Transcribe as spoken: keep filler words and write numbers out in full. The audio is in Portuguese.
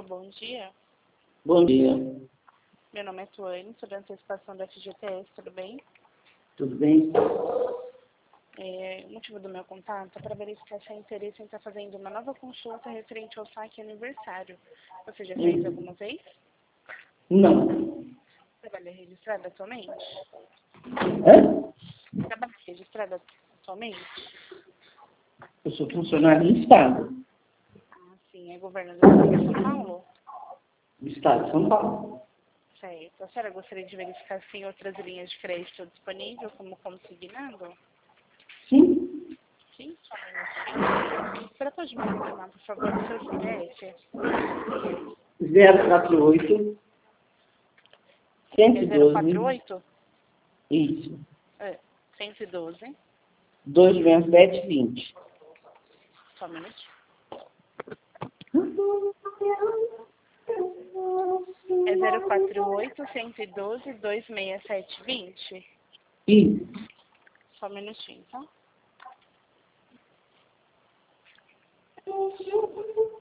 bom dia. Bom dia. Meu nome é Tuane, sou da antecipação da F G T S, tudo bem? Tudo bem? É, o motivo do meu contato é para verificar se há interesse em estar fazendo uma nova consulta referente ao saque aniversário. Você já fez Hum. alguma vez? Não. Trabalha registrada atualmente? Hã? Trabalha registrada atualmente? Eu sou funcionário do Estado. Ah, sim, é governo do Estado de São Paulo? Do Estado de São Paulo. Certo. A senhora gostaria de verificar se tem outras linhas de crédito disponíveis, como consignado? Sim. Sim, só um minutinho. Você pode me confirmar, por favor, o seu C P F? zero quatro oito, É zero quatro cento e doze. oito? Isso. É, cento e doze. dois sessenta e sete vinte. Só um minutinho. É zero quatro oito, cento e doze, dois seis sete vinte. Isso. Só um minutinho, tá?